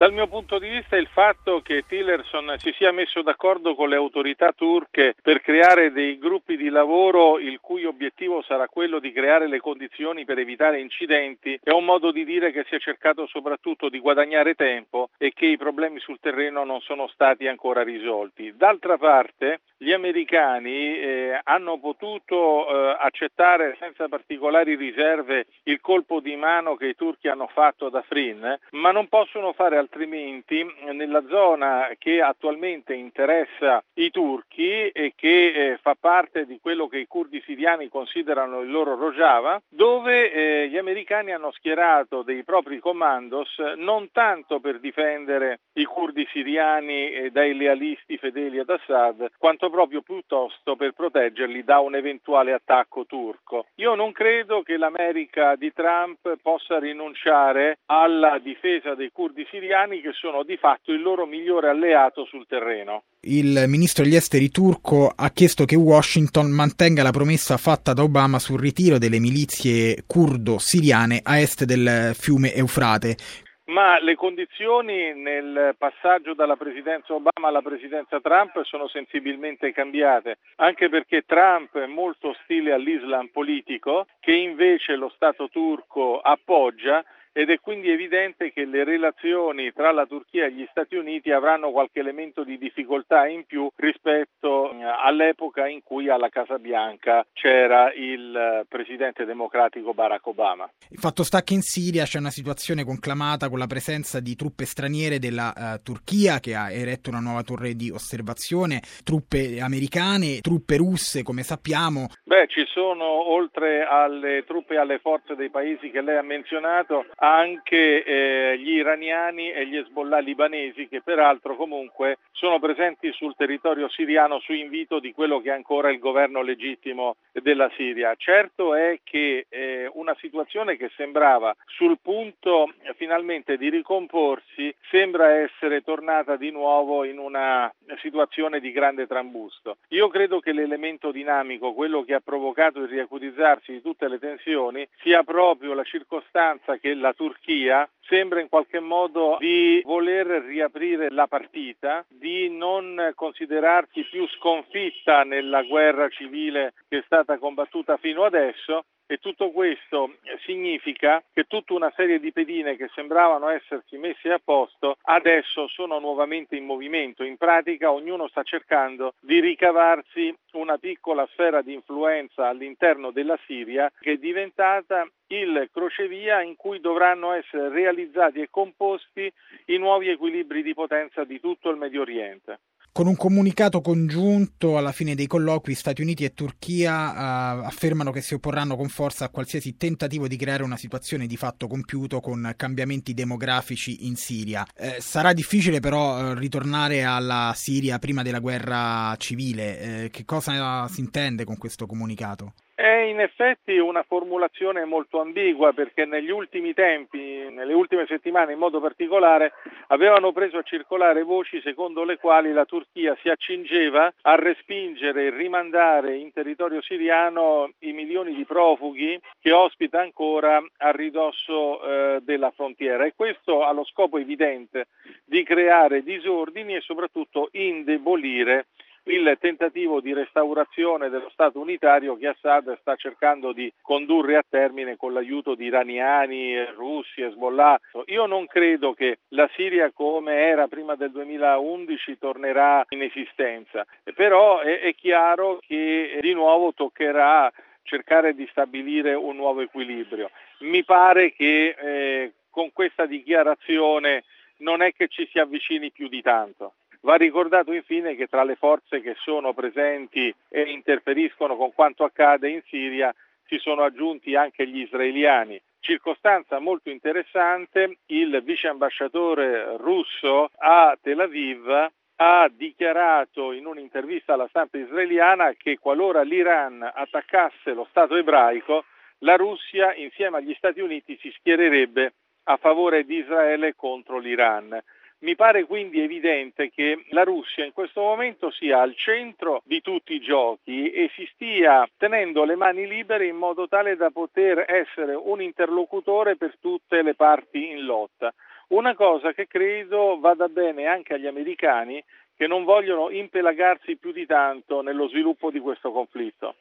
Dal mio punto di vista il fatto che Tillerson si sia messo d'accordo con le autorità turche per creare dei gruppi di lavoro il cui obiettivo sarà quello di creare le condizioni per evitare incidenti è un modo di dire che si è cercato soprattutto di guadagnare tempo e che i problemi sul terreno non sono stati ancora risolti. D'altra parte gli americani hanno potuto accettare senza particolari riserve il colpo di mano che i turchi hanno fatto ad Afrin, ma non possono fare altrimenti nella zona che attualmente interessa i turchi e che fa parte di quello che i curdi siriani considerano il loro Rojava, dove gli americani hanno schierato dei propri commandos non tanto per difendere i curdi siriani dai lealisti fedeli ad Assad, quanto proprio piuttosto per proteggerli da un eventuale attacco turco. Io non credo che l'America di Trump possa rinunciare alla difesa dei curdi siriani, che sono di fatto il loro migliore alleato sul terreno. Il ministro degli esteri turco ha chiesto che Washington mantenga la promessa fatta da Obama sul ritiro delle milizie curdo-siriane a est del fiume Eufrate. Ma le condizioni nel passaggio dalla presidenza Obama alla presidenza Trump sono sensibilmente cambiate, anche perché Trump è molto ostile all'Islam politico, che invece lo Stato turco appoggia, ed è quindi evidente che le relazioni tra la Turchia e gli Stati Uniti avranno qualche elemento di difficoltà in più rispetto all'epoca in cui alla Casa Bianca c'era il presidente democratico Barack Obama. Il fatto sta che in Siria c'è una situazione conclamata con la presenza di truppe straniere della Turchia, che ha eretto una nuova torre di osservazione, truppe americane, truppe russe, come sappiamo. Ci sono, oltre alle truppe e alle forze dei paesi che lei ha menzionato, anche gli iraniani e gli Hezbollah libanesi, che peraltro comunque sono presenti sul territorio siriano su invito di quello che è ancora il governo legittimo della Siria. Certo è che una situazione che sembrava sul punto finalmente di ricomporsi sembra essere tornata di nuovo in una situazione di grande trambusto. Io credo che l'elemento dinamico, quello che ha provocato il riacutizzarsi di tutte le tensioni, sia proprio la circostanza che la Turchia sembra in qualche modo di voler riaprire la partita, di non considerarsi più sconfitta nella guerra civile che è stata combattuta fino adesso. E tutto questo significa che tutta una serie di pedine che sembravano essersi messe a posto adesso sono nuovamente in movimento. In pratica ognuno sta cercando di ricavarsi una piccola sfera di influenza all'interno della Siria, che è diventata il crocevia in cui dovranno essere realizzati e composti i nuovi equilibri di potenza di tutto il Medio Oriente. Con un comunicato congiunto alla fine dei colloqui, Stati Uniti e Turchia affermano che si opporranno con forza a qualsiasi tentativo di creare una situazione di fatto compiuto con cambiamenti demografici in Siria. Sarà difficile però ritornare alla Siria prima della guerra civile. Che cosa si intende con questo comunicato? È in effetti una formulazione molto ambigua, perché negli ultimi tempi, nelle ultime settimane in modo particolare, avevano preso a circolare voci secondo le quali la Turchia si accingeva a respingere e rimandare in territorio siriano i milioni di profughi che ospita ancora a ridosso della frontiera, e questo ha lo scopo evidente di creare disordini e soprattutto indebolire il tentativo di restaurazione dello Stato unitario che Assad sta cercando di condurre a termine con l'aiuto di iraniani, russi, Hezbollah. Io non credo che la Siria come era prima del 2011 tornerà in esistenza, però è chiaro che di nuovo toccherà cercare di stabilire un nuovo equilibrio. Mi pare che con questa dichiarazione non è che ci si avvicini più di tanto. Va ricordato infine che tra le forze che sono presenti e interferiscono con quanto accade in Siria si sono aggiunti anche gli israeliani. Circostanza molto interessante, il vice ambasciatore russo a Tel Aviv ha dichiarato in un'intervista alla stampa israeliana che qualora l'Iran attaccasse lo Stato ebraico, la Russia insieme agli Stati Uniti si schiererebbe a favore di Israele contro l'Iran. Mi pare quindi evidente che la Russia in questo momento sia al centro di tutti i giochi e si stia tenendo le mani libere in modo tale da poter essere un interlocutore per tutte le parti in lotta. Una cosa che credo vada bene anche agli americani, che non vogliono impelagarsi più di tanto nello sviluppo di questo conflitto.